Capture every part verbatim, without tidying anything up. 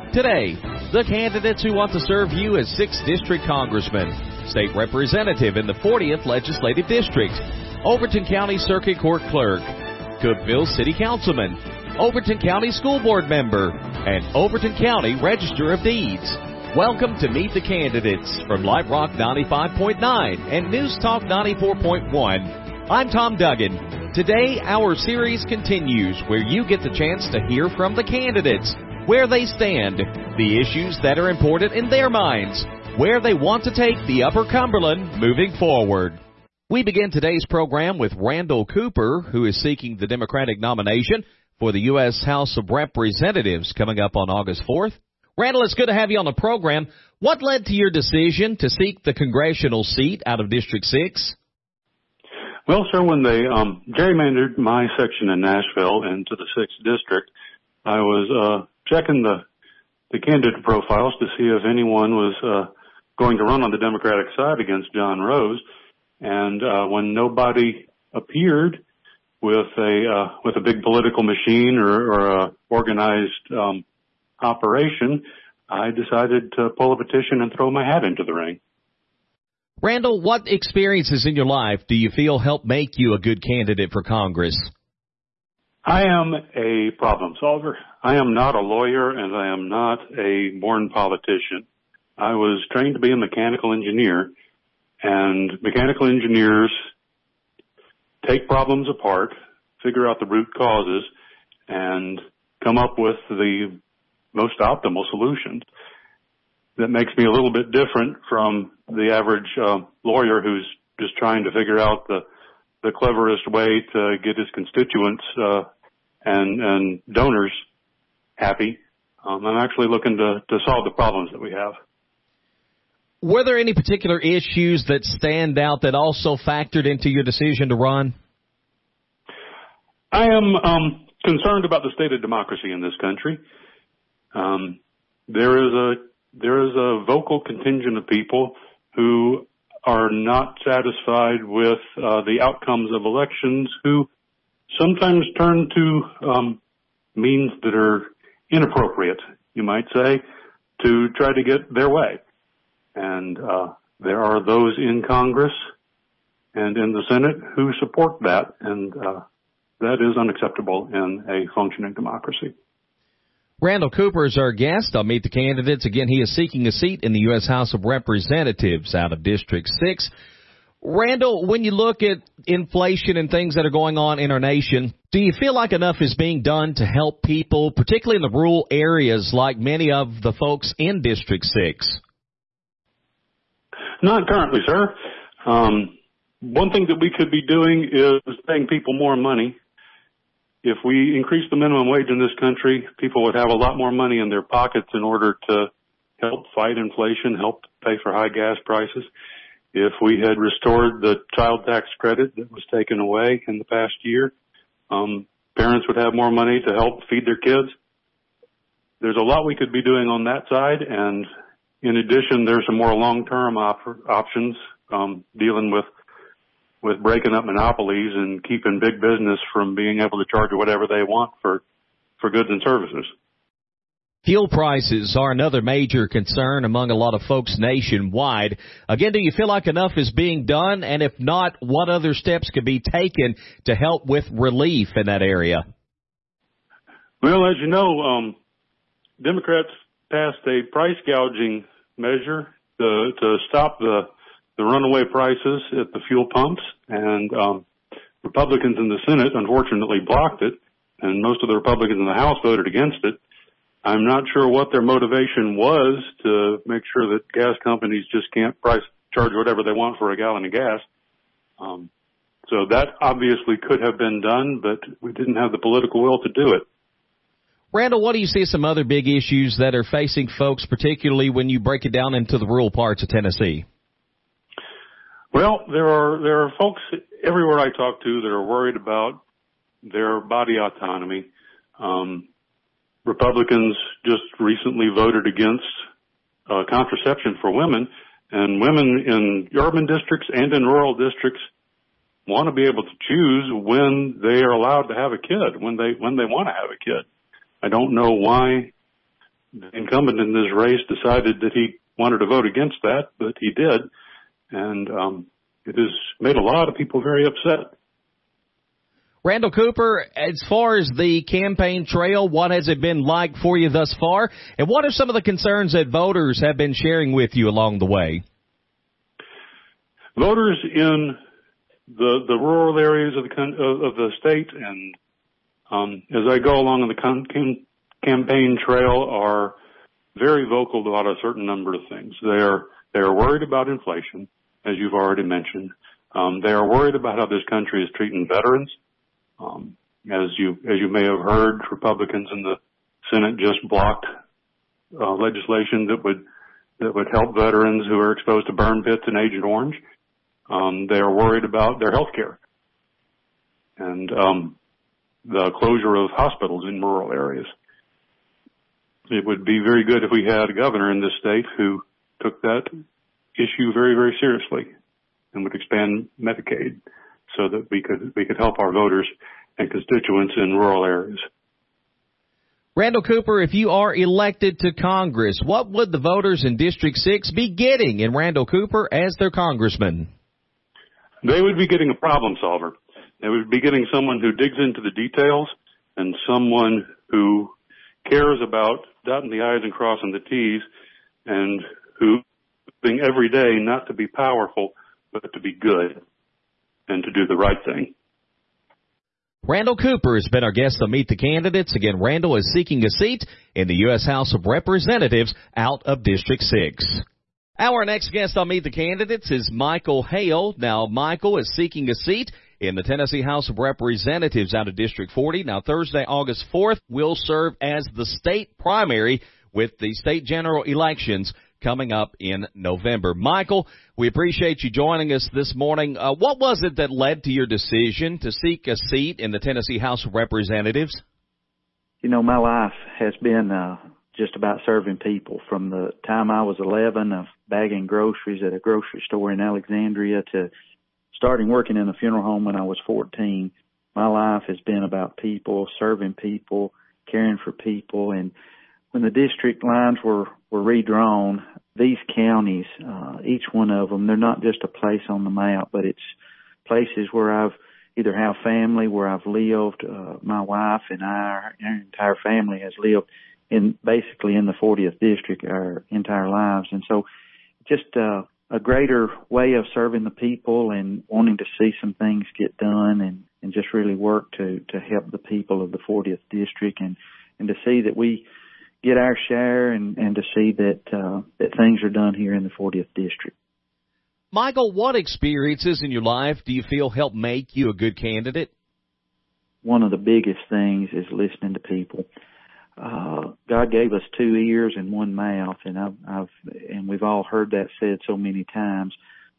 Today, the candidates who want to serve you as sixth District Congressman, State Representative in the fortieth Legislative District, Overton County Circuit Court Clerk, Cookeville City Councilman, Overton County School Board Member, and Overton County Register of Deeds. Welcome to Meet the Candidates from Live Rock ninety-five point nine and News Talk ninety-four point one. I'm Tom Duggan. Today, our series continues where you get the chance to hear from the candidates, where they stand, the issues that are important in their minds, where they want to take the Upper Cumberland moving forward. We begin today's program with Randall Cooper, who is seeking the Democratic nomination for the U S House of Representatives coming up on August fourth. Randall, it's good to have you on the program. What led to your decision to seek the congressional seat out of District six? Well, sir, when they um, gerrymandered my section in Nashville into the sixth District, I was uh, checking the, the candidate profiles to see if anyone was uh, going to run on the Democratic side against John Rose. And uh, when nobody appeared with a uh, with a big political machine or, or a organized um, operation, I decided to pull a petition and throw my hat into the ring. Randall, what experiences in your life do you feel help make you a good candidate for Congress? I am a problem solver. I am not a lawyer, and I am not a born politician. I was trained to be a mechanical engineer, and mechanical engineers take problems apart, figure out the root causes, and come up with the most optimal solutions. That makes me a little bit different from the average uh, lawyer who's just trying to figure out the the cleverest way to get his constituents uh, and and donors happy. Um, I'm actually looking to, to solve the problems that we have. Were there any particular issues that stand out that also factored into your decision to run? I am um, concerned about the state of democracy in this country. Um, there is a there is a vocal contingent of people who are not satisfied with uh, the outcomes of elections, who sometimes turn to um, means that are inappropriate, you might say, to try to get their way. And uh, there are those in Congress and in the Senate who support that, and uh, that is unacceptable in a functioning democracy. Randall Cooper is our guest. I'll meet the candidates. Again, he is seeking a seat in the U S House of Representatives out of District six. Randall, when you look at inflation and things that are going on in our nation, do you feel like enough is being done to help people, particularly in the rural areas like many of the folks in District six? Not currently, sir. Um, one thing that we could be doing is paying people more money. If we increase the minimum wage in this country, people would have a lot more money in their pockets in order to help fight inflation, help pay for high gas prices. If we had restored the child tax credit that was taken away in the past year, um, parents would have more money to help feed their kids. There's a lot we could be doing on that side, and in addition, there's some more long-term op- options um, dealing with with breaking up monopolies and keeping big business from being able to charge whatever they want for, for goods and services. Fuel prices are another major concern among a lot of folks nationwide. Again, do you feel like enough is being done? And if not, what other steps could be taken to help with relief in that area? Well, as you know, um, Democrats passed a price gouging measure to, to stop the the runaway prices at the fuel pumps, and um, Republicans in the Senate unfortunately blocked it, and most of the Republicans in the House voted against it. I'm not sure what their motivation was to make sure that gas companies just can't price charge whatever they want for a gallon of gas. Um, so that obviously could have been done, but we didn't have the political will to do it. Randall, what do you see as some other big issues that are facing folks, particularly when you break it down into the rural parts of Tennessee? Well, there are there are folks everywhere I talk to that are worried about their body autonomy. Um, Republicans just recently voted against uh, contraception for women, and women in urban districts and in rural districts want to be able to choose when they are allowed to have a kid, when they when they want to have a kid. I don't know why the incumbent in this race decided that he wanted to vote against that, but he did. And um, it has made a lot of people very upset. Randall Cooper, as far as the campaign trail, what has it been like for you thus far? And what are some of the concerns that voters have been sharing with you along the way? Voters in the the rural areas of the of the state, and um, as I go along the cam- campaign trail, are very vocal about a certain number of things. They are they are worried about inflation, as you've already mentioned. Um, they are worried about how this country is treating veterans. Um, as you as you may have heard, Republicans in the Senate just blocked uh, legislation that would that would help veterans who are exposed to burn pits in Agent Orange. Um, they are worried about their health care and um, the closure of hospitals in rural areas. It would be very good if we had a governor in this state who took that issue very, very seriously and would expand Medicaid so that we could we could help our voters and constituents in rural areas. Randall Cooper, if you are elected to Congress, what would the voters in District six be getting in Randall Cooper as their congressman? They would be getting a problem solver. They would be getting someone who digs into the details and someone who cares about dotting the I's and crossing the T's, and who doing every day not to be powerful, but to be good and to do the right thing. Randall Cooper has been our guest on Meet the Candidates. Again, Randall is seeking a seat in the U S House of Representatives out of District six. Our next guest on Meet the Candidates is Michael Hale. Now, Michael is seeking a seat in the Tennessee House of Representatives out of District forty. Now, Thursday, August fourth, will serve as the state primary with the state general elections coming up in November. Michael, we appreciate you joining us this morning. Uh, what was it that led to your decision to seek a seat in the Tennessee House of Representatives? You know, my life has been uh, just about serving people. From the time I was eleven, of bagging groceries at a grocery store in Alexandria, to starting working in a funeral home when I was fourteen. My life has been about people, serving people, caring for people. And when the district lines were, were redrawn, these counties, uh, each one of them, they're not just a place on the map, but it's places where I've either have family, where I've lived. Uh, my wife and I, our, our entire family has lived in basically in the fortieth district our entire lives. And so just uh, a greater way of serving the people and wanting to see some things get done, and, and just really work to, to help the people of the fortieth district, and, and to see that we get our share, and, and to see that uh, that things are done here in the fortieth district. Michael, what experiences in your life do you feel help make you a good candidate? One of the biggest things is listening to people. Uh, God gave us two ears and one mouth, and I've, I've and we've all heard that said so many times.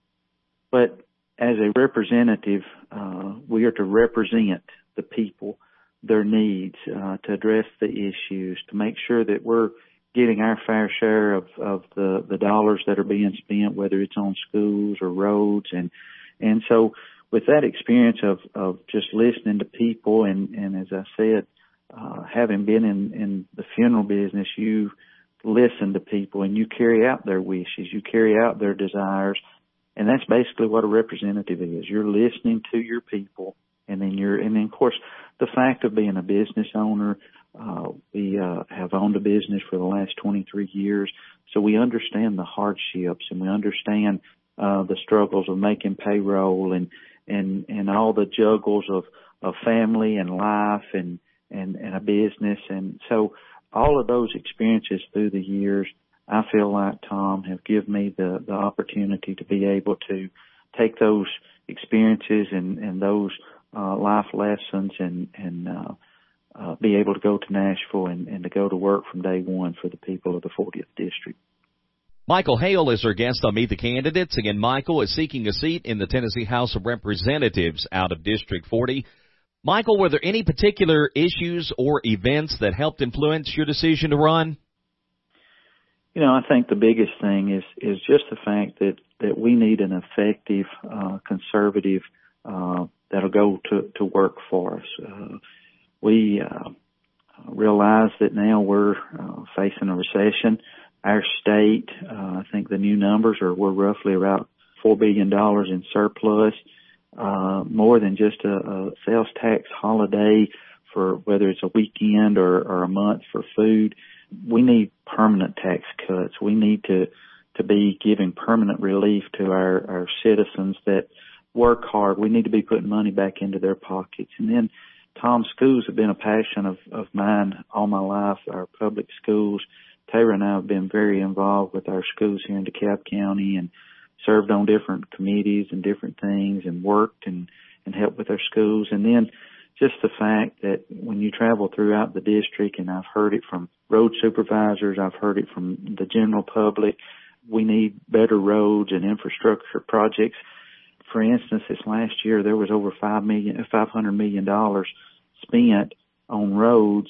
But as a representative, uh, we are to represent the people, their needs, uh, to address the issues, to make sure that we're getting our fair share of, of the, the dollars that are being spent, whether it's on schools or roads. And, and so with that experience of, of just listening to people, and, and as I said, uh, having been in, in the funeral business, you listen to people and you carry out their wishes, you carry out their desires. And that's basically what a representative is. You're listening to your people. And then you're, and then of course, the fact of being a business owner, uh, we, uh, have owned a business for the last twenty-three years. So we understand the hardships, and we understand, uh, the struggles of making payroll, and, and, and all the juggles of, of family and life and, and, and a business. And so all of those experiences through the years, I feel like, Tom, have given me the, the opportunity to be able to take those experiences and, and those Uh, life lessons and, and uh, uh, be able to go to Nashville and, and to go to work from day one for the people of the fortieth district. Michael Hale is our guest on Meet the Candidates. Again, Michael is seeking a seat in the Tennessee House of Representatives out of District forty. Michael, were there any particular issues or events that helped influence your decision to run? You know, I think the biggest thing is, is just the fact that, that we need an effective, uh, conservative, uh, that'll go to, to work for us. Uh, we, uh, realize that now we're uh, facing a recession. Our state, uh, I think the new numbers are we're roughly about four billion dollars in surplus, uh, more than just a, a sales tax holiday for whether it's a weekend or, or a month for food. We need permanent tax cuts. We need to, to be giving permanent relief to our, our citizens that work hard. We need to be putting money back into their pockets. And then, Tom, schools have been a passion of, of mine all my life, our public schools. Taylor and I have been very involved with our schools here in DeKalb County and served on different committees and different things and worked and, and helped with our schools. And then just the fact that when you travel throughout the district, and I've heard it from road supervisors, I've heard it from the general public, we need better roads and infrastructure projects. For instance, this last year there was over five million, five hundred million dollars spent on roads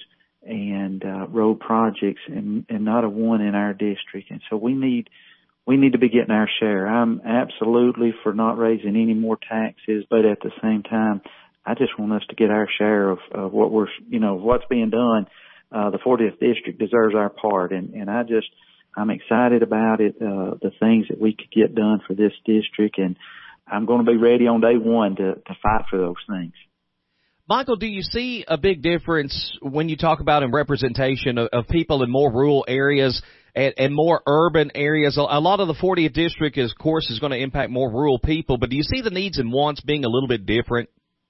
and uh, road projects, and, and not a one in our district. And so we need we need to be getting our share. I'm absolutely for not raising any more taxes, but at the same time, I just want us to get our share of, of what we're, you know, what's being done. Uh, the fortieth district deserves our part, and, and I just I'm excited about it. Uh, the things that we could get done for this district, and I'm going to be ready on day one to, to fight for those things. Michael, do you see a big difference when you talk about in representation of, of people in more rural areas and, and more urban areas? A lot of the fortieth district, is, of course, is going to impact more rural people, but do you see the needs and wants being a little bit different?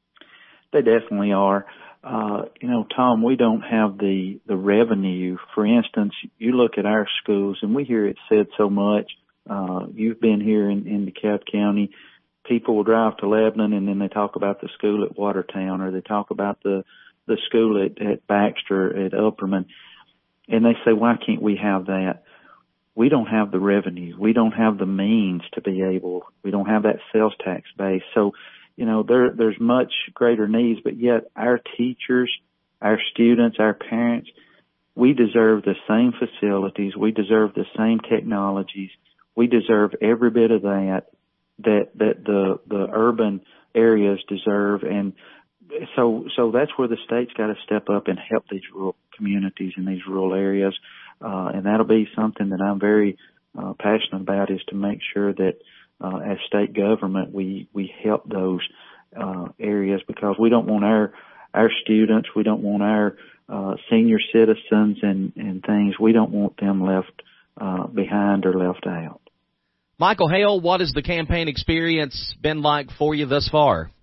They definitely are. Uh, you know, Tom, we don't have the, the revenue. For instance, you look at our schools, and we hear it said so much. Uh, you've been here in, in DeKalb County. People will drive to Lebanon, and then they talk about the school at Watertown, or they talk about the, the school at, at Baxter, at Upperman, and they say, why can't we have that? We don't have the revenue. We don't have the means to be able, we don't have that sales tax base. So, you know, there, there's much greater needs, but yet our teachers, our students, our parents, we deserve the same facilities. We deserve the same technologies. We deserve every bit of that that, that the, the urban areas deserve. And so, so that's where the state's got to step up and help these rural communities in these rural areas. Uh, and that'll be something that I'm very, uh, passionate about, is to make sure that, uh, as state government, we, we help those, uh, areas, because we don't want our, our students, we don't want our, uh, senior citizens and, and things, we don't want them left, uh, behind or left out. Michael Hale, what has the campaign experience been like for you thus far?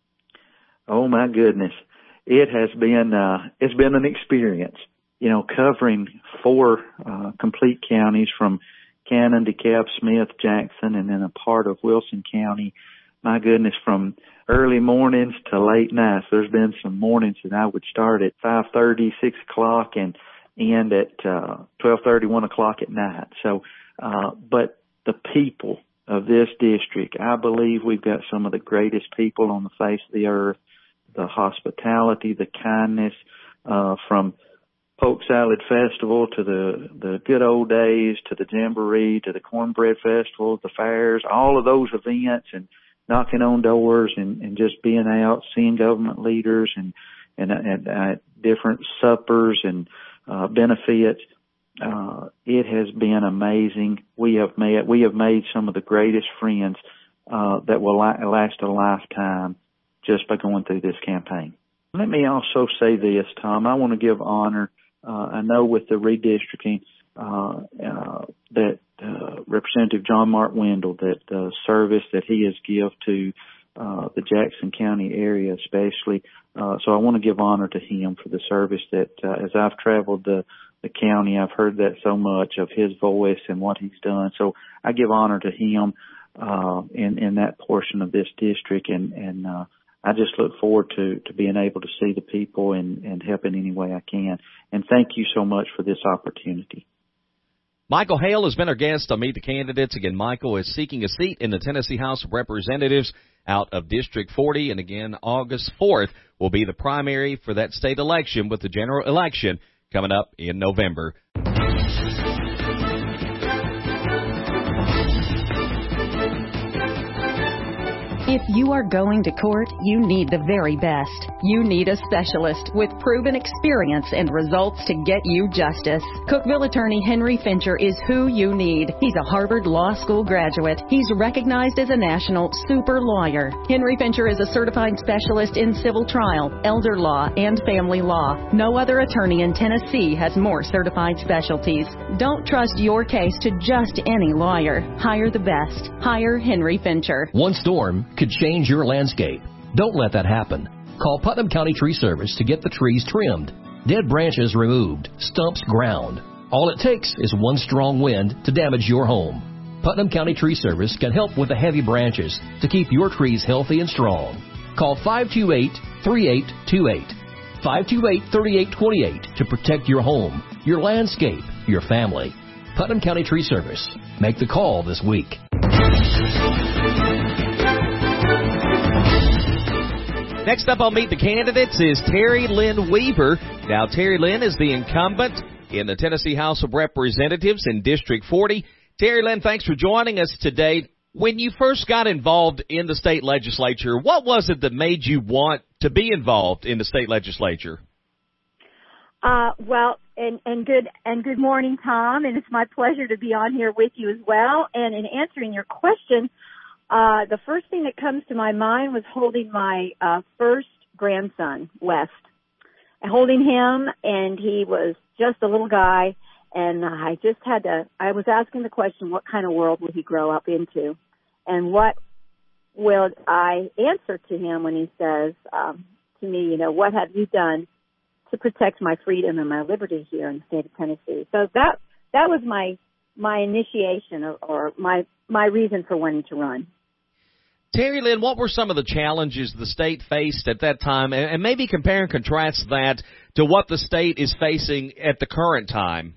Oh my goodness. It has been, uh, it's been an experience, you know, covering four, uh, complete counties from Cannon, DeKalb, Smith, Jackson, and then a part of Wilson County. My goodness, from early mornings to late nights. There's been some mornings that I would start at five thirty, six o'clock and end at, uh, twelve thirty, one o'clock at night. So, uh, but the people of this district, I believe we've got some of the greatest people on the face of the earth. The hospitality, the kindness, uh, from Polk Salad Festival to the, the good old days, to the Jamboree, to the Cornbread Festival, the fairs, all of those events, and knocking on doors and, and just being out, seeing government leaders and, and, and, uh, different suppers and, uh, benefits. Uh, it has been amazing. We have made, we have made some of the greatest friends, uh, that will la- last a lifetime just by going through this campaign. Let me also say this, Tom. I want to give honor. Uh, I know with the redistricting, uh, uh, that, uh, Representative John Mark Wendell, that the uh, service that he has give to, uh, the Jackson County area especially. Uh, so I want to give honor to him for the service that, uh, as I've traveled the, the county, I've heard that so much of his voice and what he's done. So I give honor to him, uh, in, in that portion of this district. And, and, uh, I just look forward to, to being able to see the people and, and help in any way I can. And thank you so much for this opportunity. Michael Hale has been our guest on Meet the Candidates. Again, Michael is seeking a seat in the Tennessee House of Representatives out of District forty. And again, August fourth will be the primary for that state election, with the general election coming up in November. If you are going to court, you need the very best. You need a specialist with proven experience and results to get you justice. Cookeville attorney Henry Fincher is who you need. He's a Harvard Law School graduate. He's recognized as a national super lawyer. Henry Fincher is a certified specialist in civil trial, elder law, and family law. No other attorney in Tennessee has more certified specialties. Don't trust your case to just any lawyer. Hire the best. Hire Henry Fincher. One storm could change your landscape. Don't let that happen. Call Putnam County Tree Service to get the trees trimmed, dead branches removed, stumps ground. All it takes is one strong wind to damage your home. Putnam County Tree Service can help with the heavy branches to keep your trees healthy and strong. Call five two eight, three eight two eight, five two eight, three eight two eight to protect your home, your landscape, your family. Putnam County Tree Service. Make the call this week. Next up on Meet the Candidates is Terry Lynn Weaver. Now, Terry Lynn is the incumbent in the Tennessee House of Representatives in District forty. Terry Lynn, thanks for joining us today. When you first got involved in the state legislature, what was it that made you want to be involved in the state legislature? Uh, well, and, and good and good morning, Tom, and it's my pleasure to be on here with you as well. And in answering your question, uh, the first thing that comes to my mind was holding my uh, first grandson, West, holding him, and he was just a little guy, and I just had to. I was asking the question, what kind of world will he grow up into, and what will I answer to him when he says um, to me, you know, what have you done to protect my freedom and my liberty here in the state of Tennessee? So that that was my my initiation or, or my my reason for wanting to run. Terry Lynn, what were some of the challenges the state faced at that time, and, and maybe compare and contrast that to what the state is facing at the current time?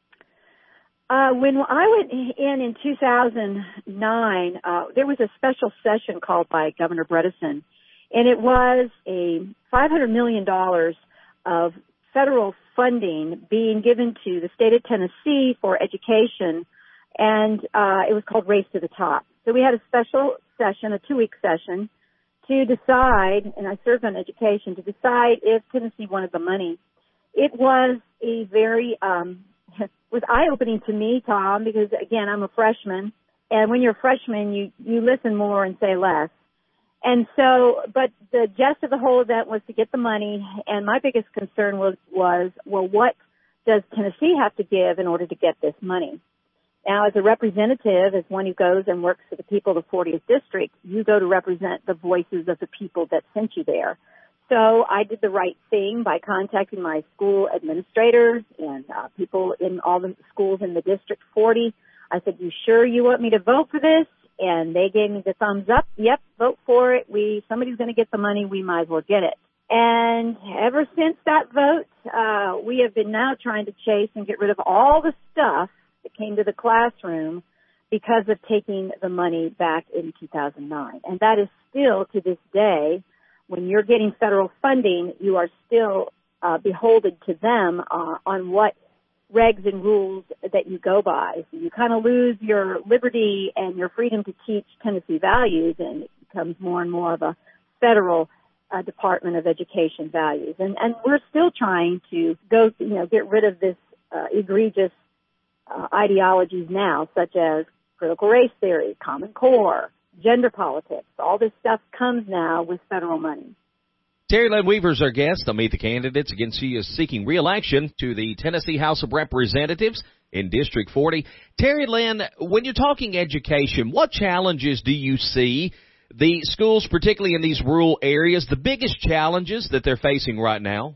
Uh, when I went in in two thousand nine, uh, there was a special session called by Governor Bredesen, and it was a five hundred million dollars of federal funding being given to the state of Tennessee for education, and uh, it was called Race to the Top. So we had a special session, a two-week session, to decide, and I served on education, to decide if Tennessee wanted the money. It was a very, um, was eye-opening to me, Tom, because, again, I'm a freshman, and when you're a freshman, you, you listen more and say less. And so, but the gist of the whole event was to get the money, and my biggest concern was, was, well, what does Tennessee have to give in order to get this money? Now, as a representative, as one who goes and works for the people of the fortieth District, you go to represent the voices of the people that sent you there. So I did the right thing by contacting my school administrators and uh, people in all the schools in the District forty. I said, you sure you want me to vote for this? And they gave me the thumbs up. Yep, vote for it. We somebody's going to get the money. We might as well get it. And ever since that vote, uh, we have been now trying to chase and get rid of all the stuff that came to the classroom because of taking the money back in two thousand nine. And that is still, to this day, when you're getting federal funding, you are still uh, beholden to them uh, on what regs and rules that you go by. So you kind of lose your liberty and your freedom to teach Tennessee values, and it becomes more and more of a federal uh, Department of Education values. And, and we're still trying to go, you know, get rid of this uh, egregious uh, ideologies now, such as critical race theory, Common Core, gender politics. All this stuff comes now with federal money. Terry Lynn Weaver is our guest on Meet the Candidates. Again, she is seeking re-election to the Tennessee House of Representatives in District forty. Terry Lynn, when you're talking education, what challenges do you see the schools, particularly in these rural areas, the biggest challenges that they're facing right now?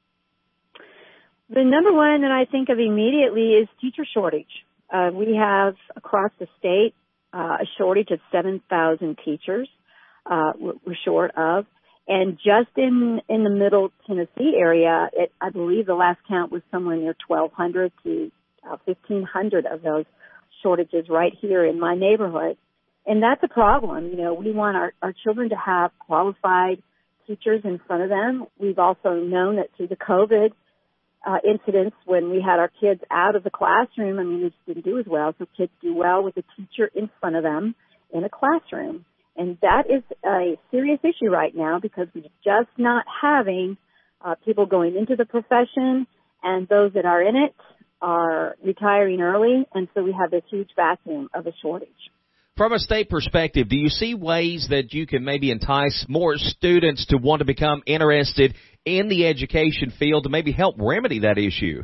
The number one that I think of immediately is teacher shortage. Uh, we have across the state uh, a shortage of seven thousand teachers uh, we're short of. And just in, in the middle Tennessee area, it, I believe the last count was somewhere near twelve hundred to uh, fifteen hundred of those shortages right here in my neighborhood. And that's a problem. You know, we want our, our children to have qualified teachers in front of them. We've also known that through the COVID uh, incidents, when we had our kids out of the classroom, I mean, they just didn't do as well. So kids do well with a teacher in front of them in a classroom. And that is a serious issue right now because we're just not having uh, people going into the profession, and those that are in it are retiring early, and so we have this huge vacuum of a shortage. From a state perspective, do you see ways that you can maybe entice more students to want to become interested in the education field to maybe help remedy that issue?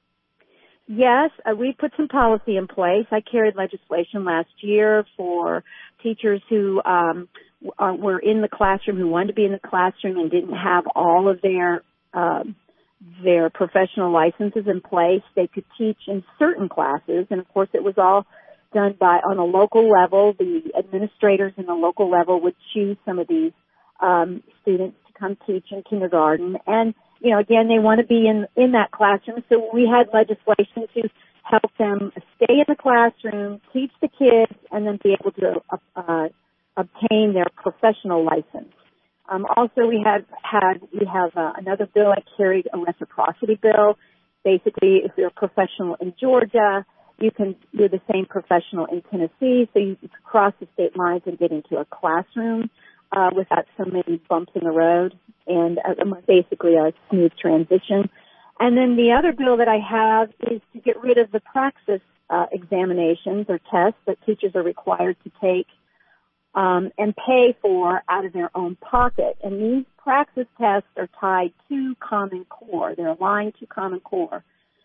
Yes, uh, we put some policy in place. I carried legislation last year for teachers who um, are, were in the classroom, who wanted to be in the classroom and didn't have all of their uh, their professional licenses in place. They could teach in certain classes, and of course it was all done by on a local level. The administrators in the local level would choose some of these um, students to come teach in kindergarten. And, you know, again, they want to be in, in that classroom. So we had legislation to help them stay in the classroom, teach the kids, and then be able to uh, obtain their professional license. Um, also, we had had we have uh, another bill. I carried a reciprocity bill. Basically, if you're a professional in Georgia, you can do the same professional in Tennessee, so you can cross the state lines and get into a classroom uh, without so many bumps in the road, and uh, basically a smooth transition. And then the other bill that I have is to get rid of the praxis uh, examinations or tests that teachers are required to take um, and pay for out of their own pocket. And these praxis tests are tied to Common Core. They're aligned to Common Core.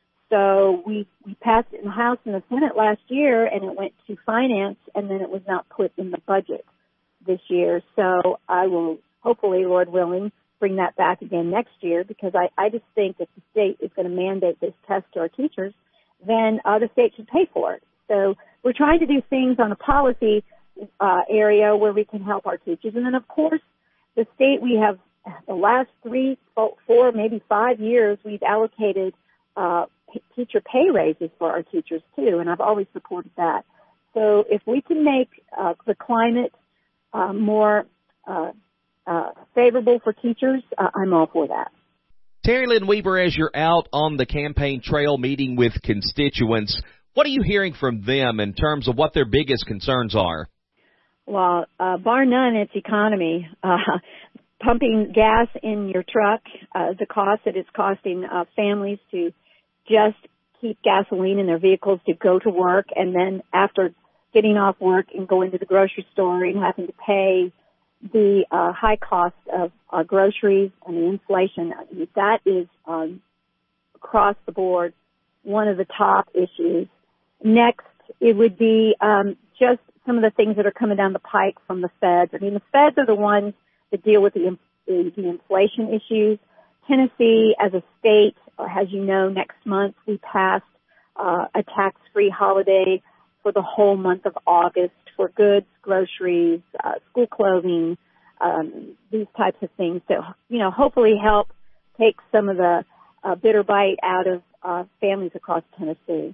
So we, we passed it in the House and the Senate last year, and it went to finance, and then it was not put in the budget this year. So I will, hopefully, Lord willing, bring that back again next year, because I, I just think if the state is going to mandate this test to our teachers, then uh, the state should pay for it. So we're trying to do things on a policy uh, area where we can help our teachers. And then, of course, the state, we have the last three, four, maybe five years, we've allocated uh, teacher pay raises for our teachers, too, and I've always supported that. So if we can make uh, the climate uh, more uh, uh, favorable for teachers, uh, I'm all for that. Terry Lynn Weaver, as you're out on the campaign trail meeting with constituents, what are you hearing from them in terms of what their biggest concerns are? Well, uh, bar none, it's economy. Uh, pumping gas in your truck, uh, the cost that it's costing uh, families to just keep gasoline in their vehicles to go to work, and then after getting off work and going to the grocery store and having to pay the uh, high cost of uh, groceries and the inflation, that is um, across the board one of the top issues. Next, it would be um, just some of the things that are coming down the pike from the feds. I mean, the feds are the ones that deal with the, the, the inflation issues. Tennessee, as a state, as you know, next month we passed uh, a tax-free holiday for the whole month of August for goods, groceries, uh, school clothing, um, these types of things to, you know, hopefully help take some of the uh, bitter bite out of uh, families across Tennessee.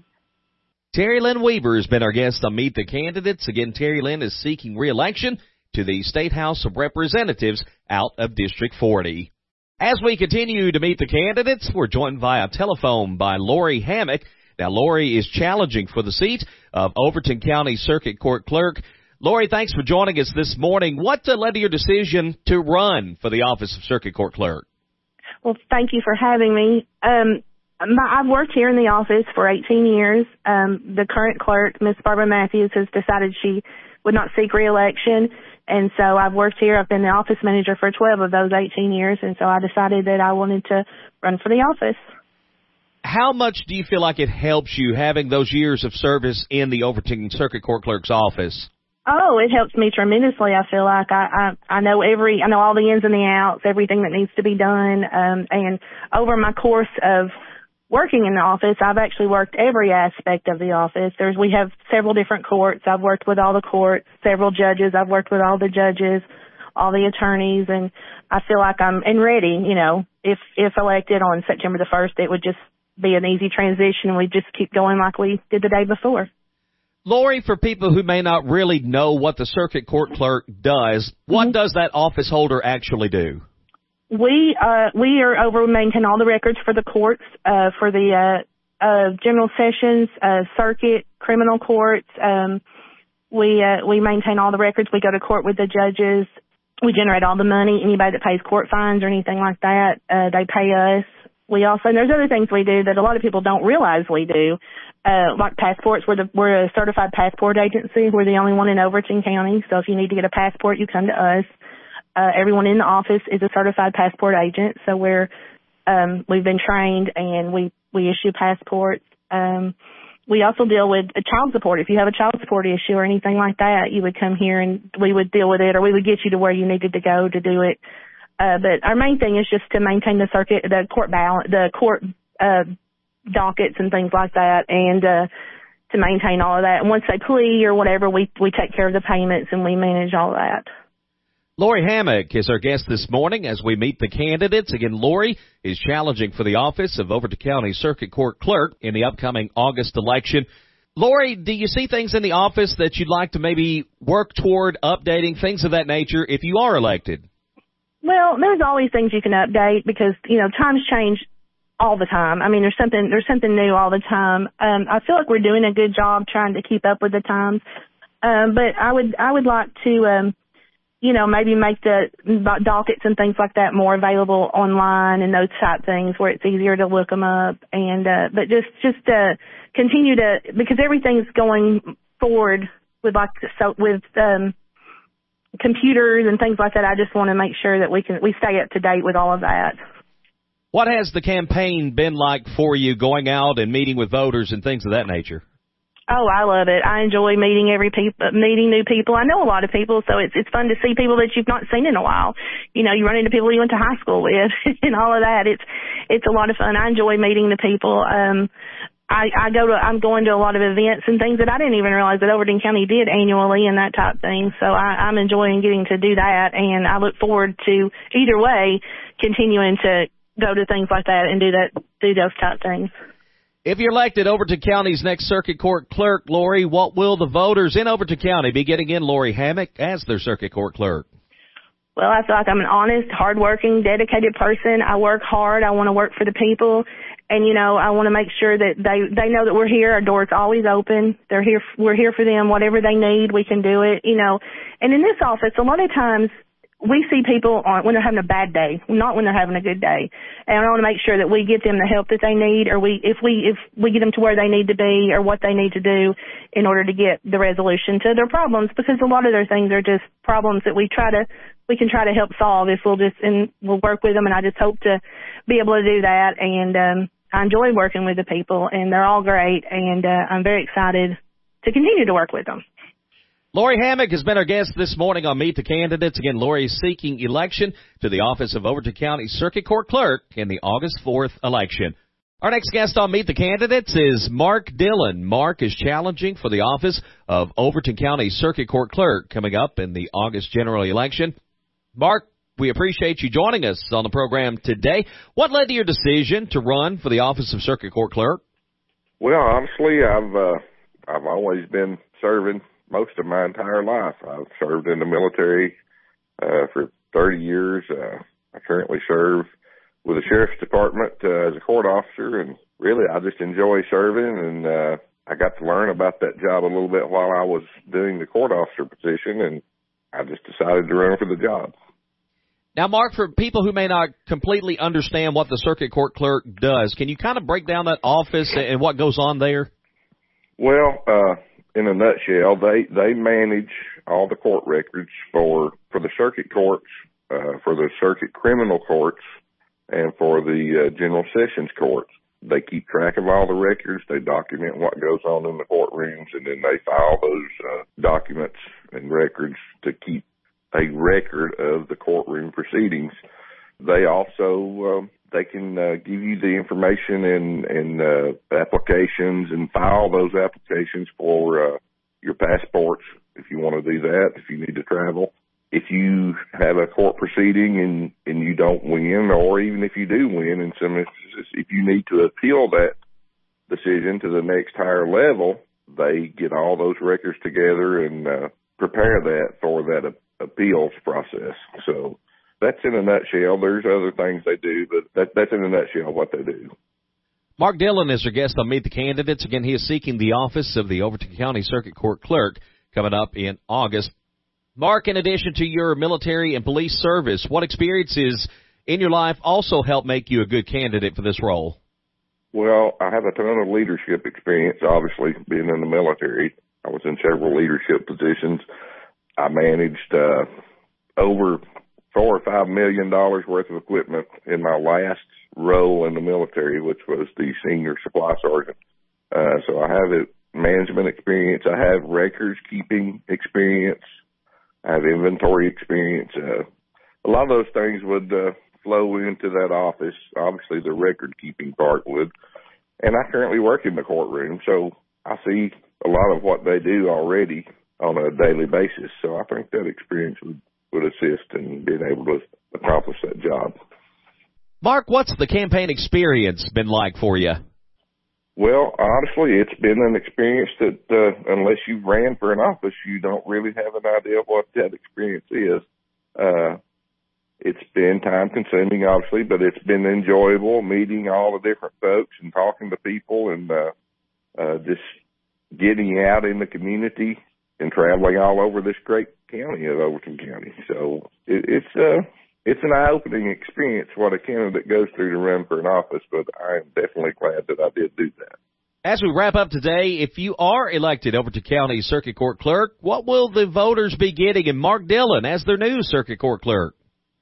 Terry Lynn Weaver has been our guest on Meet the Candidates. Again, Terry Lynn is seeking re-election to the State House of Representatives out of District forty. As we continue to meet the candidates, we're joined via telephone by Lori Hammock. Now, Lori is challenging for the seat of Overton County Circuit Court Clerk. Lori, thanks for joining us this morning. What uh, led to your decision to run for the office of Circuit Court Clerk? Well, thank you for having me. Um, my, I've worked here in the office for eighteen years. Um, the current clerk, Miss Barbara Matthews, has decided she would not seek re-election. And so I've worked here. I've been the office manager for twelve of those eighteen years, and so I decided that I wanted to run for the office. How much do you feel like it helps you having those years of service in the Overton Circuit Court Clerk's office? Oh, it helps me tremendously. I feel like I, I, I know every, I know all the ins and the outs, everything that needs to be done. Um, and over my course of working in the office, I've actually worked every aspect of the office. There's, we have several different courts. I've worked with all the courts, several judges. I've worked with all the judges, all the attorneys, and I feel like I'm and ready. You know, if if elected on September the first, it would just be an easy transition. We just keep going like we did the day before. Lori, for people who may not really know what the Circuit Court Clerk does, what mm-hmm. does that office holder actually do? We uh, we are over maintain all the records for the courts, uh, for the uh, uh, general sessions, uh, circuit, criminal courts, um, We uh, we maintain all the records. We go to court with the judges. We generate all the money. Anybody that pays court fines or anything like that, uh, they pay us. We also, and there's other things we do that a lot of people don't realize we do, uh, like passports. We're, the, we're a certified passport agency. We're the only one in Overton County. So if you need to get a passport, you come to us. Uh, everyone in the office is a certified passport agent. So we're, um, we've been trained and we, we issue passports. Um, we also deal with a child support. If you have a child support issue or anything like that, you would come here and we would deal with it, or we would get you to where you needed to go to do it. Uh, but our main thing is just to maintain the circuit, the court balance, the court, uh, dockets and things like that, and, uh, to maintain all of that. And once they plea or whatever, we, we take care of the payments and we manage all of that. Lori Hammock is our guest this morning as we meet the candidates. Again, Lori is challenging for the office of Overton County Circuit Court Clerk in the upcoming August election. Lori, do you see things in the office that you'd like to maybe work toward updating, things of that nature, if you are elected? Well, there's always things you can update because, you know, times change all the time. I mean, there's something, there's something new all the time. Um, I feel like we're doing a good job trying to keep up with the times. Um, but I would, I would like to, um, you know, maybe make the dockets and things like that more available online and those type things where it's easier to look them up. And, uh, but just, just, uh, continue to, because everything's going forward with like, so with, um, computers and things like that. I just want to make sure that we can, we stay up to date with all of that. What has the campaign been like for you, going out and meeting with voters and things of that nature? Oh, I love it. I enjoy meeting every people, meeting new people. I know a lot of people, so it's it's fun to see people that you've not seen in a while. You know, you run into people you went to high school with and all of that. It's it's a lot of fun. I enjoy meeting the people. Um, I, I go to I'm going to a lot of events and things that I didn't even realize that Overton County did annually and that type of thing. So I, I'm enjoying getting to do that, and I look forward to either way continuing to go to things like that and do that do those type of things. If you're elected Overton County's next Circuit Court Clerk, Lori, what will the voters in Overton County be getting in Lori Hammock as their Circuit Court Clerk? Well, I feel like I'm an honest, hardworking, dedicated person. I work hard. I want to work for the people. And, you know, I want to make sure that they, they know that we're here. Our door's always open. They're here. We're here for them. Whatever they need, we can do it, you know. And in this office, a lot of times, we see people on, when they're having a bad day, not when they're having a good day. And I want to make sure that we get them the help that they need, or we, if we, if we get them to where they need to be or what they need to do in order to get the resolution to their problems, because a lot of their things are just problems that we try to, we can try to help solve if we'll just, and we'll work with them. And I just hope to be able to do that. And, um, I enjoy working with the people, and they're all great. And, uh, I'm very excited to continue to work with them. Lori Hammock has been our guest this morning on Meet the Candidates. Again, Lori is seeking election to the office of Overton County Circuit Court Clerk in the August fourth election. Our next guest on Meet the Candidates is Mark Dillon. Mark is challenging for the office of Overton County Circuit Court Clerk coming up in the August general election. Mark, we appreciate you joining us on the program today. What led to your decision to run for the office of Circuit Court Clerk? Well, honestly, I've uh, I've always been serving most of my entire life. I've served in the military uh, for thirty years. Uh, I currently serve with the Sheriff's Department uh, as a court officer, and really I just enjoy serving, and uh, I got to learn about that job a little bit while I was doing the court officer position, and I just decided to run for the job. Now, Mark, for people who may not completely understand what the Circuit Court Clerk does, can you kind of break down that office and what goes on there? Well, uh, in a nutshell, they, they manage all the court records for, for the circuit courts, uh, for the circuit criminal courts, and for the uh, general sessions courts. They keep track of all the records. They document what goes on in the courtrooms, and then they file those uh, documents and records to keep a record of the courtroom proceedings. They also um, they can uh, give you the information and, and uh, applications and file those applications for uh, your passports if you want to do that, if you need to travel. If you have a court proceeding and, and you don't win, or even if you do win in some instances, if you need to appeal that decision to the next higher level, they get all those records together and uh, prepare that for that a- appeals process. So that's in a nutshell. There's other things they do, but that, that's in a nutshell what they do. Mark Dillon is our guest on Meet the Candidates. Again, he is seeking the office of the Overton County Circuit Court Clerk coming up in August. Mark, in addition to your military and police service, what experiences in your life also help make you a good candidate for this role? Well, I have a ton of leadership experience, obviously, being in the military. I was in several leadership positions. I managed uh, over four or five million dollars worth of equipment in my last role in the military, which was the senior supply sergeant. Uh, so I have a management experience. I have records keeping experience. I have inventory experience. Uh, a lot of those things would uh, flow into that office. Obviously, the record keeping part would. And I currently work in the courtroom, so I see a lot of what they do already on a daily basis. So I think that experience would, would assist in being able to accomplish that job. Mark, what's the campaign experience been like for you? Well, honestly, it's been an experience that uh, unless you've ran for an office, you don't really have an idea of what that experience is. Uh, it's been time-consuming, obviously, but it's been enjoyable meeting all the different folks and talking to people and uh, uh, just getting out in the community and traveling all over this great county of Overton County. So it, it's uh, it's an eye-opening experience what a candidate goes through to run for an office, but I am definitely glad that I did do that. As we wrap up today, if you are elected Overton County Circuit Court Clerk, what will the voters be getting in Mark Dillon as their new Circuit Court Clerk?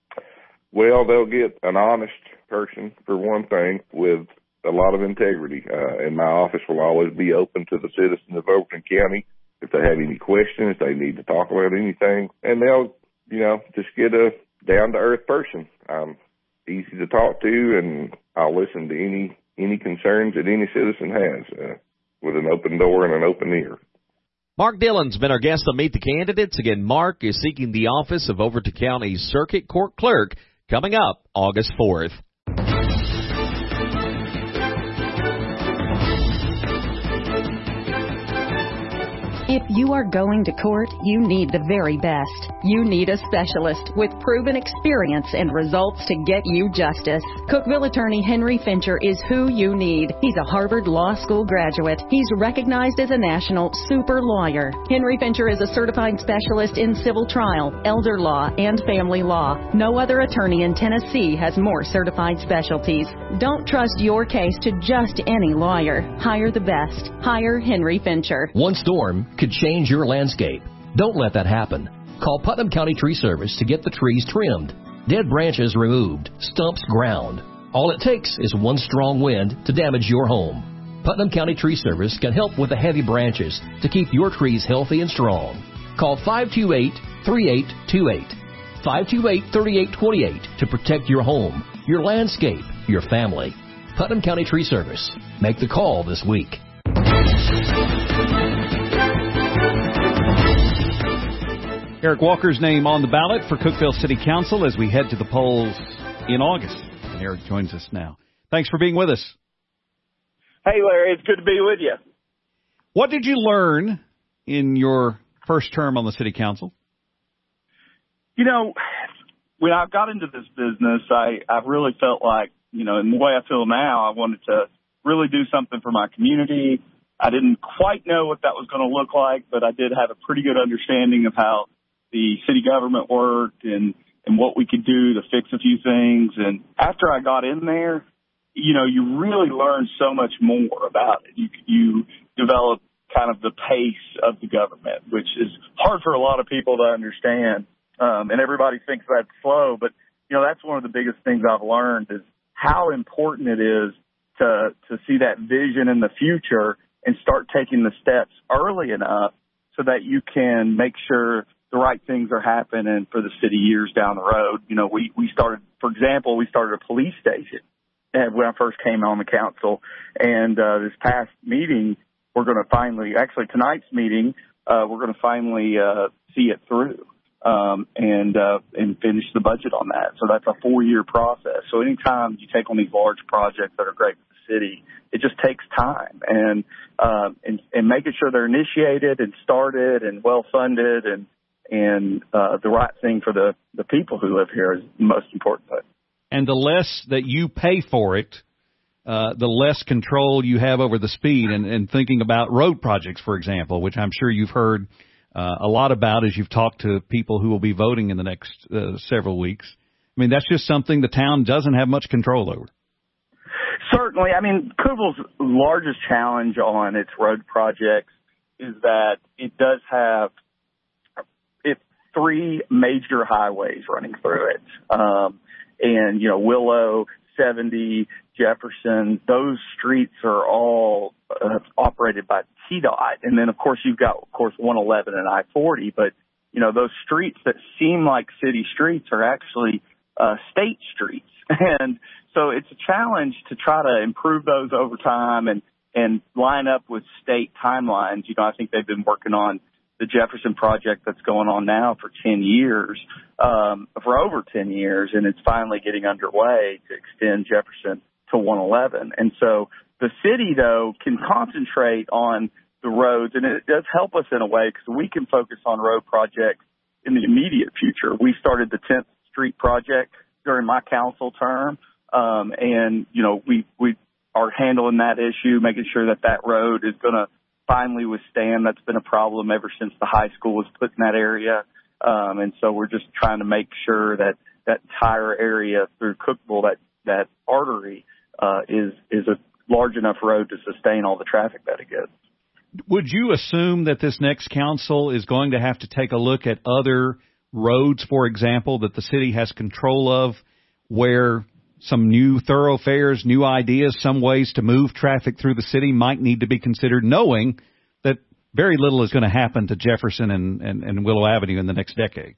Well, they'll get an honest person, for one thing, with a lot of integrity. Uh, and my office will always be open to the citizens of Overton County. If they have any questions, they need to talk about anything, and they'll, you know, just get a down-to-earth person. I'm easy to talk to, and I'll listen to any any concerns that any citizen has uh, with an open door and an open ear. Mark Dillon's been our guest on Meet the Candidates. Again, Mark is seeking the office of Overton County Circuit Court Clerk coming up August fourth. If you are going to court, you need the very best. You need a specialist with proven experience and results to get you justice. Cookeville attorney Henry Fincher is who you need. He's a Harvard Law School graduate. He's recognized as a national super lawyer. Henry Fincher is a certified specialist in civil trial, elder law, and family law. No other attorney in Tennessee has more certified specialties. Don't trust your case to just any lawyer. Hire the best. Hire Henry Fincher. One storm could change your landscape. Don't let that happen. Call Putnam County Tree Service to get the trees trimmed, dead branches removed, stumps ground. All it takes is one strong wind to damage your home. Putnam County Tree Service can help with the heavy branches to keep your trees healthy and strong. Call five two eight, three eight two eight, five two eight, three eight two eight to protect your home, your landscape, your family. Putnam County Tree Service. Make the call this week. Eric Walker's name on the ballot for Cookeville City Council as we head to the polls in August. And Eric joins us now. Thanks for being with us. Hey, Larry. It's good to be with you. What did you learn in your first term on the City Council? You know, when I got into this business, I, I really felt like, you know, in the way I feel now, I wanted to really do something for my community. I didn't quite know what that was going to look like, but I did have a pretty good understanding of how the city government worked and, and what we could do to fix a few things. And after I got in there, you know, you really learn so much more about it. You, you develop kind of the pace of the government, which is hard for a lot of people to understand. Um, and everybody thinks that's slow, but, you know, that's one of the biggest things I've learned is how important it is to, to see that vision in the future and start taking the steps early enough so that you can make sure the right things are happening for the city years down the road. You know, we, we started, for example, we started a police station when I first came on the council. And uh, this past meeting, we're going to finally, actually tonight's meeting, uh, we're going to finally uh, see it through um, and uh, and finish the budget on that. So that's a four-year process. So anytime you take on these large projects that are great for the city, it just takes time. And, uh, and, and making sure they're initiated and started and well-funded and And uh, the right thing for the, the people who live here is the most important thing. And the less that you pay for it, uh, the less control you have over the speed. And, and thinking about road projects, for example, which I'm sure you've heard uh, a lot about as you've talked to people who will be voting in the next uh, several weeks. I mean, that's just something the town doesn't have much control over. Certainly. I mean, Cookeville's largest challenge on its road projects is that it does have it, three major highways running through it. Um, and, you know, Willow, seventy, Jefferson, those streets are all uh, operated by T DOT. And then, of course, you've got, of course, one eleven and I forty. But, you know, those streets that seem like city streets are actually uh, state streets. And so it's a challenge to try to improve those over time and, and line up with state timelines. You know, I think they've been working on the Jefferson project that's going on now for ten years, um, for over ten years, and it's finally getting underway to extend Jefferson to one eleven. And so the city, though, can concentrate on the roads, and it does help us in a way because we can focus on road projects in the immediate future. We started the tenth Street project during my council term, um, and, you know, we, we are handling that issue, making sure that that road is going to finally withstand. That's been a problem ever since the high school was put in that area. Um, and so we're just trying to make sure that that entire area through Cookeville, that, that artery, uh, is, is a large enough road to sustain all the traffic that it gets. Would you assume that this next council is going to have to take a look at other roads, for example, that the city has control of, where some new thoroughfares, new ideas, some ways to move traffic through the city might need to be considered, knowing that very little is going to happen to Jefferson and, and, and Willow Avenue in the next decade?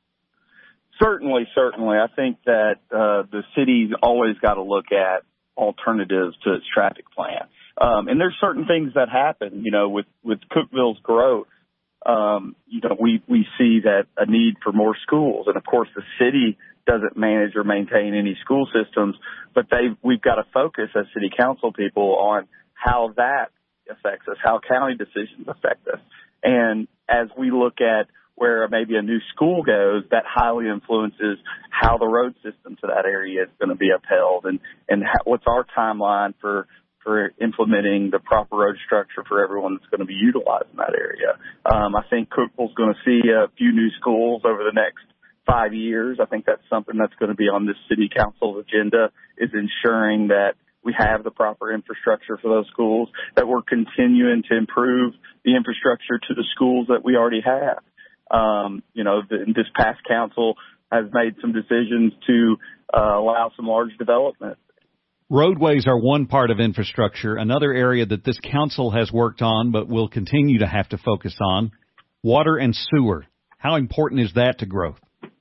Certainly, certainly. I think that uh, the city's always got to look at alternatives to its traffic plan. Um, and there's certain things that happen, you know, with, with Cookeville's growth. Um, you know, we, we see that a need for more schools. And, of course, the city doesn't manage or maintain any school systems, but they we've got to focus as city council people on how that affects us, how county decisions affect us. And as we look at where maybe a new school goes, that highly influences how the road system to that area is going to be upheld, and, and how, what's our timeline for for implementing the proper road structure for everyone that's going to be utilizing that area. Um, I think Cookeville's going to see a few new schools over the next five years. I think that's something that's going to be on this city council's agenda, is ensuring that we have the proper infrastructure for those schools, that we're continuing to improve the infrastructure to the schools that we already have. Um, you know, the, this past council has made some decisions to uh, allow some large development. Roadways are one part of infrastructure. Another area that this council has worked on but will continue to have to focus on, water and sewer. How important is that to growth?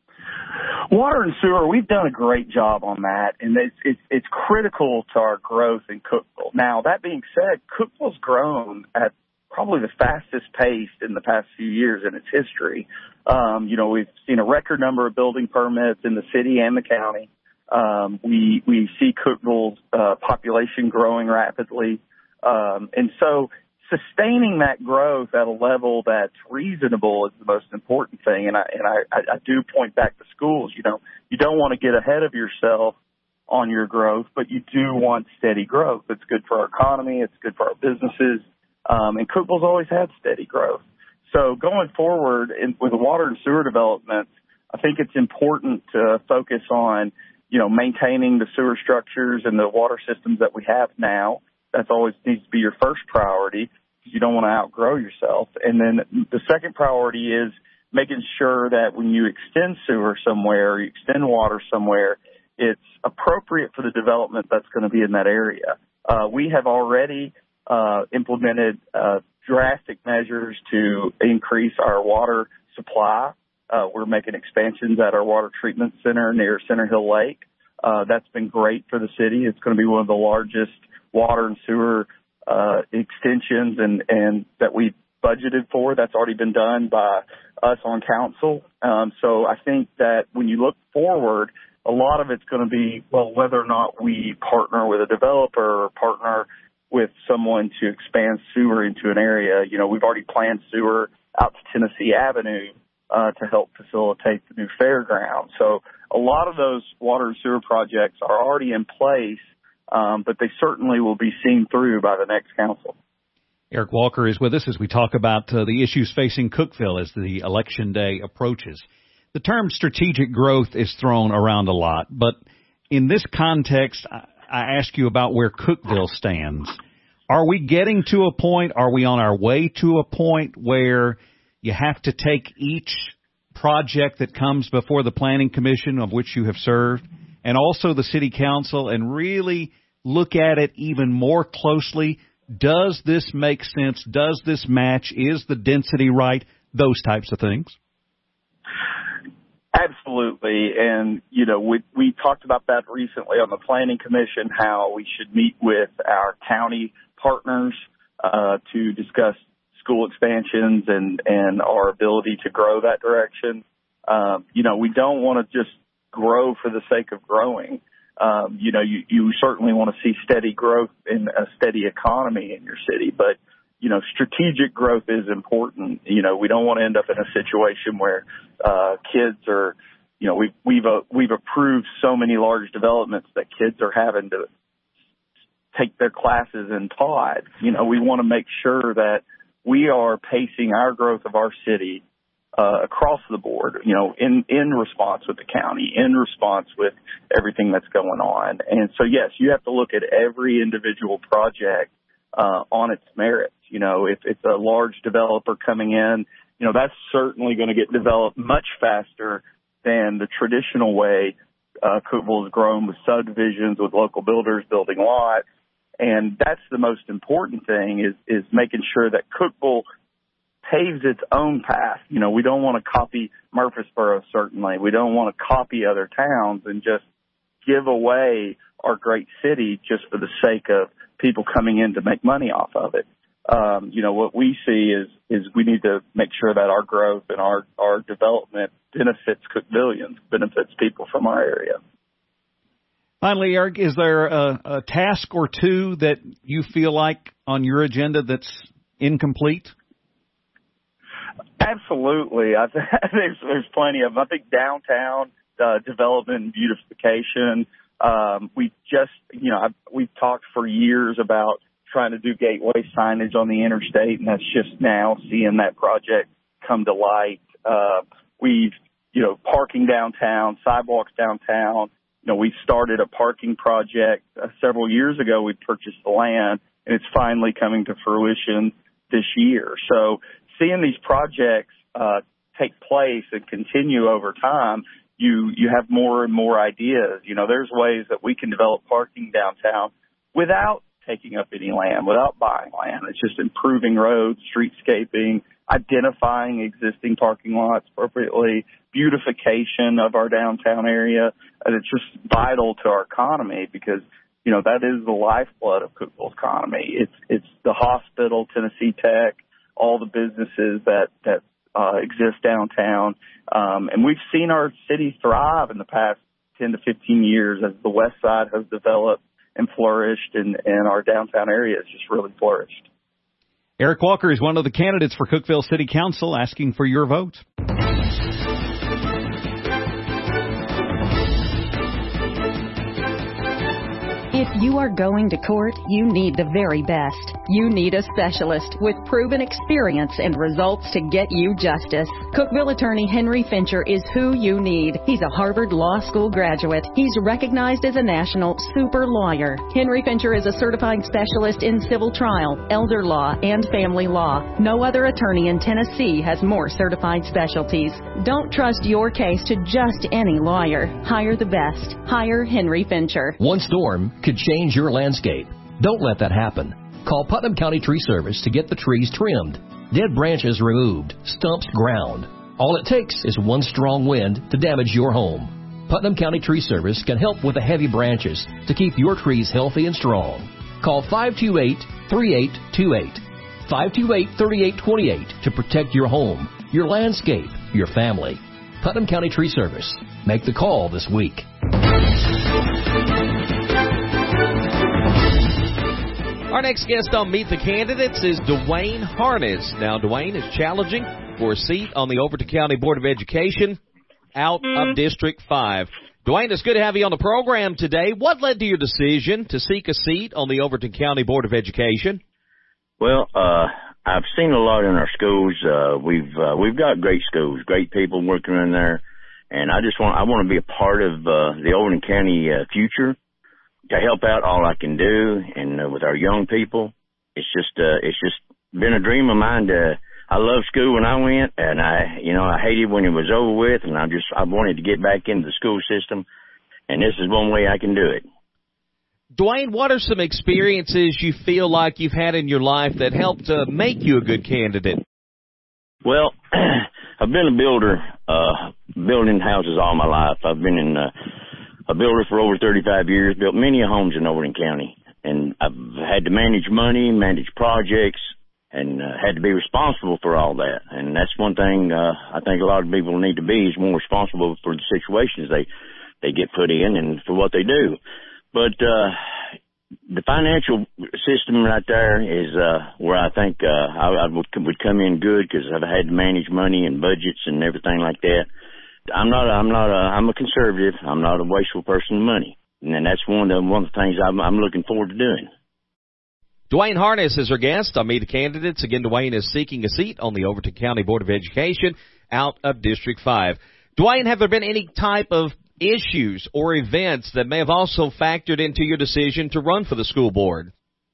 Water and sewer, we've done a great job on that, and it's, it's, it's critical to our growth in Cookeville. Now, that being said, Cookeville's grown at probably the fastest pace in the past few years in its history. Um, you know, we've seen a record number of building permits in the city and the county. Um, we, we see Cookeville's uh, population growing rapidly. Um, and so sustaining that growth at a level that's reasonable is the most important thing. And I, and I, I do point back to schools. You know, you don't want to get ahead of yourself on your growth, but you do want steady growth. It's good for our economy. It's good for our businesses. Um, and Cookeville's always had steady growth. So going forward in, with the water and sewer developments, I think it's important to focus on, you know, maintaining the sewer structures and the water systems that we have now. That's always needs to be your first priority, because you don't want to outgrow yourself. And then the second priority is making sure that when you extend sewer somewhere, or you extend water somewhere, it's appropriate for the development that's going to be in that area. Uh, we have already uh, implemented uh, drastic measures to increase our water supply. Uh, we're making expansions at our water treatment center near Center Hill Lake. Uh, that's been great for the city. It's going to be one of the largest water and sewer uh, extensions and, and that we budgeted for. That's already been done by us on council. Um, so I think that when you look forward, a lot of it's going to be, well, whether or not we partner with a developer or partner with someone to expand sewer into an area. You know, we've already planned sewer out to Tennessee Avenue Uh, to help facilitate the new fairground. So a lot of those water and sewer projects are already in place, um, but they certainly will be seen through by the next council. Eric Walker is with us as we talk about uh, the issues facing Cookeville as the election day approaches. The term strategic growth is thrown around a lot, but in this context, I, I ask you about where Cookeville stands. Are we getting to a point, are we on our way to a point where you have to take each project that comes before the Planning Commission of which you have served and also the City Council and really look at it even more closely? Does this make sense? Does this match? Is the density right? Those types of things. Absolutely. And, you know, we, we talked about that recently on the Planning Commission, how we should meet with our county partners uh, to discuss school expansions and, and our ability to grow that direction. Um, you know, we don't want to just grow for the sake of growing. Um, you know, you, you certainly want to see steady growth in a steady economy in your city, but, you know, strategic growth is important. You know, we don't want to end up in a situation where, uh, kids are, you know, we've, we've, uh, we've approved so many large developments that kids are having to take their classes in pods. You know, we want to make sure that we are pacing our growth of our city Uh, across the board, you know, in, in response with the county, in response with everything that's going on. And so, yes, you have to look at every individual project uh, on its merits. You know, if it's a large developer coming in, you know, that's certainly going to get developed much faster than the traditional way uh, Cookeville has grown with subdivisions, with local builders building lots. And that's the most important thing is, is making sure that Cookeville paves its own path. You know, we don't want to copy Murfreesboro, certainly. We don't want to copy other towns and just give away our great city just for the sake of people coming in to make money off of it. Um, you know, what we see is, is we need to make sure that our growth and our, our development benefits Cookvillians, benefits people from our area. Finally, Eric, is there a, a task or two that you feel like on your agenda that's incomplete? Absolutely. I think there's, there's plenty of them. I think downtown uh, development and beautification. Um, we just, you know, I've, we've talked for years about trying to do gateway signage on the interstate, and that's just now seeing that project come to light. Uh, we've, you know, parking downtown, sidewalks downtown. You know, we started a parking project uh, several years ago. We purchased the land, and it's finally coming to fruition this year. So seeing these projects uh, take place and continue over time, you you have more and more ideas. You know, there's ways that we can develop parking downtown without taking up any land, without buying land. It's just improving roads, streetscaping, identifying existing parking lots appropriately, beautification of our downtown area. And it's just vital to our economy because, you know, that is the lifeblood of Cookeville's economy. It's it's the hospital, Tennessee Tech, all the businesses that, that uh, exist downtown. Um, and we've seen our city thrive in the past ten to fifteen years as the West Side has developed and flourished, and, and our downtown area has just really flourished. Eric Walker is one of the candidates for Cookeville City Council, asking for your vote. If you are going to court, you need the very best. You need a specialist with proven experience and results to get you justice. Cookeville attorney Henry Fincher is who you need. He's a Harvard Law School graduate. He's recognized as a national super lawyer. Henry Fincher is a certified specialist in civil trial, elder law, and family law. No other attorney in Tennessee has more certified specialties. Don't trust your case to just any lawyer. Hire the best. Hire Henry Fincher. One storm could change your landscape. Don't let that happen. Call Putnam County Tree Service to get the trees trimmed, dead branches removed, stumps ground. All it takes is one strong wind to damage your home. Putnam County Tree Service can help with the heavy branches to keep your trees healthy and strong. Call five two eight, three eight two eight, five two eight, three eight two eight to protect your home, your landscape, your family. Putnam County Tree Service. Make the call this week. Our next guest on Meet the Candidates is Dwayne Harness. Now, Dwayne is challenging for a seat on the Overton County Board of Education out of District five. Dwayne, it's good to have you on the program today. What led to your decision to seek a seat on the Overton County Board of Education? Well, uh, I've seen a lot in our schools. Uh, we've, uh, we've got great schools, great people working in there. And I just want, I want to be a part of, uh, the Overton County, uh, future to help out all I can do. And uh, with our young people, it's just, uh, it's just been a dream of mine to, I loved school when I went, and I, you know, I hated when it was over with, and I just, I wanted to get back into the school system, and this is one way I can do it. Dwayne, what are some experiences you feel like you've had in your life that helped uh, make you a good candidate? Well, I've been a builder, uh, building houses all my life. I've been in, uh, a builder for over thirty-five years, built many homes in Overton County, and I've had to manage money, manage projects, and uh, had to be responsible for all that. And that's one thing uh, I think a lot of people need to be, is more responsible for the situations they, they get put in and for what they do. But uh, the financial system right there is uh, where I think uh, I, I would, would come in good, because I've had to manage money and budgets and everything like that. I'm not. A, I'm not. A, I'm a conservative. I'm not a wasteful person of money, and that's one of the one of the things I'm, I'm looking forward to doing. Dwayne Harness is our guest on Meet the Candidates. Again, Dwayne is seeking a seat on the Overton County Board of Education out of District five. Dwayne, have there been any type of issues or events that may have also factored into your decision to run for the school board?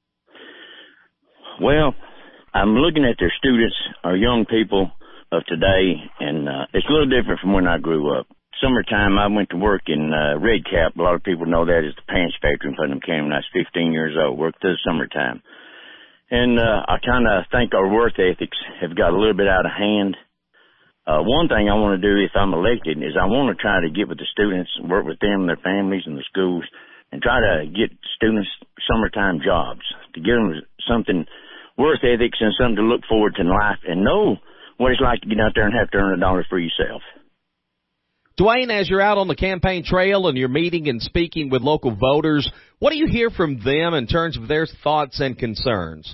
Well, I'm looking at their students, our young people of today, and uh, it's a little different from when I grew up. Summertime, I went to work in uh, Red Cap. A lot of people know that as the pants factory in Putnam County when I was fifteen years old, worked through the summertime. And uh, I kind of think our work ethics have got a little bit out of hand. Uh, one thing I want to do if I'm elected is I want to try to get with the students, work with them and their families and the schools, and try to get students summertime jobs, to give them something, work ethics and something to look forward to in life, and know what it's like to get out there and have to earn a dollar for yourself. Dwayne, as you're out on the campaign trail and you're meeting and speaking with local voters, what do you hear from them in terms of their thoughts and concerns?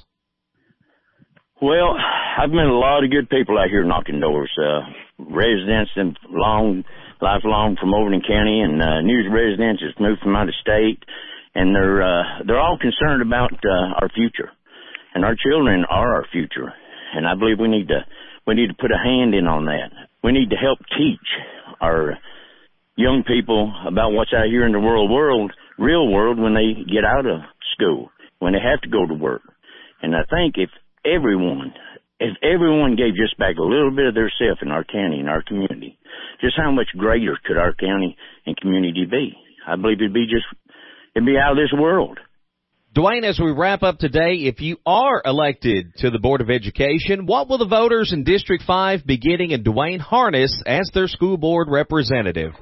Well, I've met a lot of good people out here knocking doors, uh, residents and long, lifelong from Overton County, and uh, new residents that's moved from out of state, and they're uh, they're all concerned about uh, our future, and our children are our future, and I believe we need to we need to put a hand in on that. We need to help teach our young people about what's out here in the world, world, real world when they get out of school, when they have to go to work. And I think if everyone, if everyone gave just back a little bit of their self in our county and our community, just how much greater could our county and community be? I believe it'd be just, it'd be out of this world. Dwayne, as we wrap up today, if you are elected to the Board of Education, what will the voters in District five be getting in Dwayne Harness as their school board representative?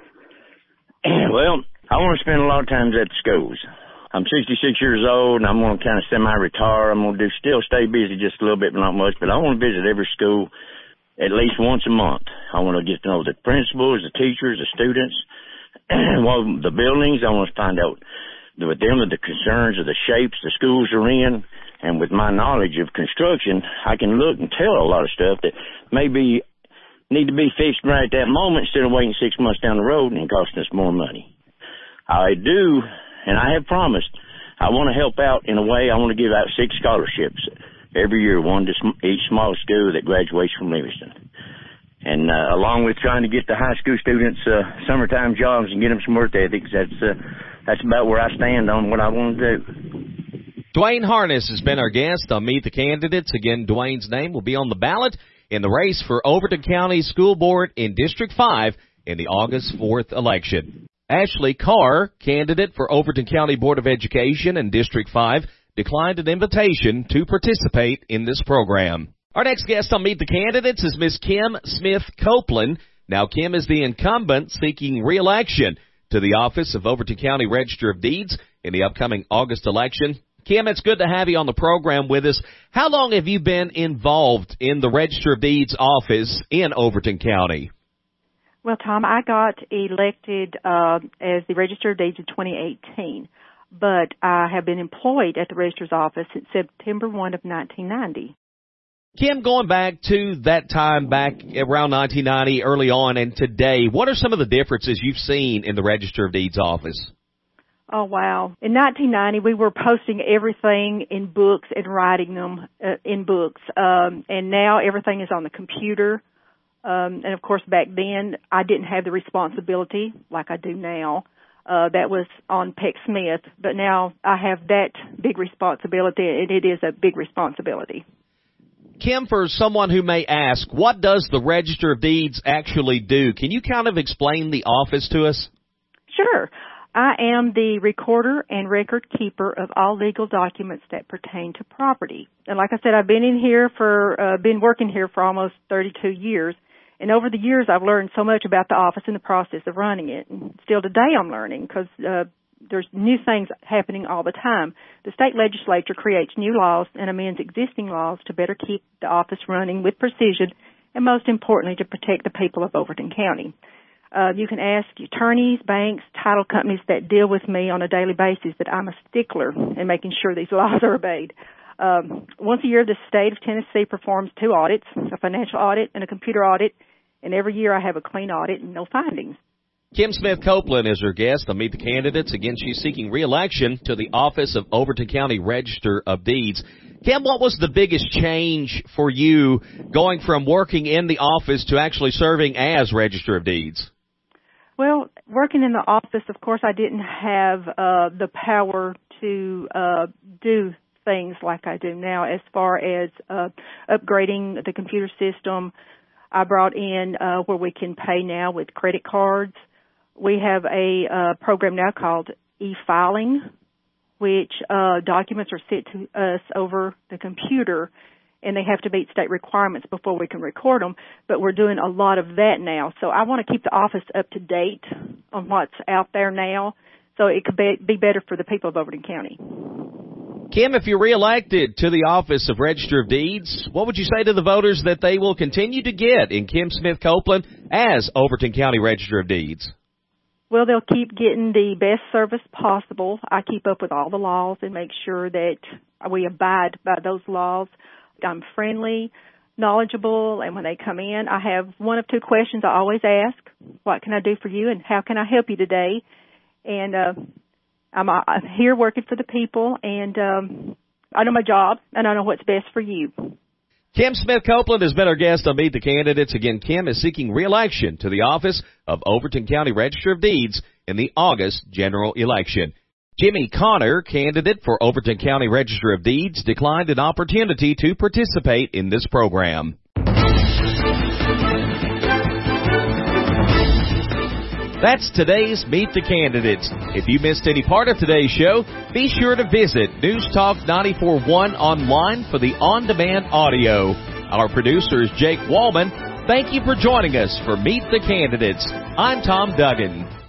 Well, I want to spend a lot of times at the schools. I'm sixty-six years old, and I'm going to kind of semi-retire. I'm going to do still stay busy just a little bit, but not much. But I want to visit every school at least once a month. I want to get to know the principals, the teachers, the students, well, the buildings. I want to find out with them the concerns of the shapes the schools are in, and with my knowledge of construction, I can look and tell a lot of stuff that maybe need to be fixed right at that moment instead of waiting six months down the road and costing us more money. I do, and I have promised, I want to help out in a way. I want to give out six scholarships every year, one to each small school that graduates from Livingston. And uh, along with trying to get the high school students uh, summertime jobs and get them some work ethics, that's uh, that's about where I stand on what I want to do. Dwayne Harness has been our guest on Meet the Candidates. Again, Dwayne's name will be on the ballot in the race for Overton County School Board in District five in the August fourth election. Ashley Carr, candidate for Overton County Board of Education in District five, declined an invitation to participate in this program. Our next guest on Meet the Candidates is Miss Kim Smith Copeland. Now, Kim is the incumbent seeking re-election to the office of Overton County Register of Deeds in the upcoming August election. Kim, it's good to have you on the program with us. How long have you been involved in the Register of Deeds office in Overton County? Well, Tom, I got elected uh, as the Register of Deeds in twenty eighteen, but I have been employed at the Register's office since September first of nineteen ninety. Kim, going back to that time back around nineteen ninety, early on, and today, what are some of the differences you've seen in the Register of Deeds office? Oh, wow. In nineteen ninety, we were posting everything in books and writing them uh, in books. Um, and now everything is on the computer. Um, and, of course, back then I didn't have the responsibility like I do now. Uh, that was on Peck Smith. But now I have that big responsibility, and it is a big responsibility. Kim, for someone who may ask, what does the Register of Deeds actually do? Can you kind of explain the office to us? Sure. I am the recorder and record keeper of all legal documents that pertain to property. And like I said, I've been in here for, uh, been working here for almost thirty-two years. And over the years, I've learned so much about the office and the process of running it. And still today I'm learning because, uh, there's new things happening all the time. The state legislature creates new laws and amends existing laws to better keep the office running with precision and, most importantly, to protect the people of Overton County. Uh, you can ask attorneys, banks, title companies that deal with me on a daily basis that I'm a stickler in making sure these laws are obeyed. Um, once a year, the state of Tennessee performs two audits, a financial audit and a computer audit, and every year I have a clean audit and no findings. Kim Smith Copeland is her guest on Meet the Candidates. Again, she's seeking re-election to the office of Overton County Register of Deeds. Kim, what was the biggest change for you going from working in the office to actually serving as Register of Deeds? Well, working in the office, of course, I didn't have uh, the power to uh, do things like I do now as far as uh, upgrading the computer system. I brought in uh, where we can pay now with credit cards. We have a uh, program now called e-filing, which uh, documents are sent to us over the computer, and they have to meet state requirements before we can record them, but we're doing a lot of that now. So I want to keep the office up to date on what's out there now so it could be, be better for the people of Overton County. Kim, if you're reelected to the office of Register of Deeds, what would you say to the voters that they will continue to get in Kim Smith Copeland as Overton County Register of Deeds? Well, they'll keep getting the best service possible. I keep up with all the laws and make sure that we abide by those laws. I'm friendly, knowledgeable, and when they come in, I have one of two questions I always ask. What can I do for you, and how can I help you today? And uh, I'm, I'm here working for the people, and um, I know my job, and I know what's best for you. Kim Smith Copeland has been our guest on Meet the Candidates. Again, Kim is seeking re-election to the office of Overton County Register of Deeds in the August general election. Jimmy Connor, candidate for Overton County Register of Deeds, declined an opportunity to participate in this program. That's today's Meet the Candidates. If you missed any part of today's show, be sure to visit News Talk ninety-four point one online for the on-demand audio. Our producer is Jake Wallman. Thank you for joining us for Meet the Candidates. I'm Tom Duggan.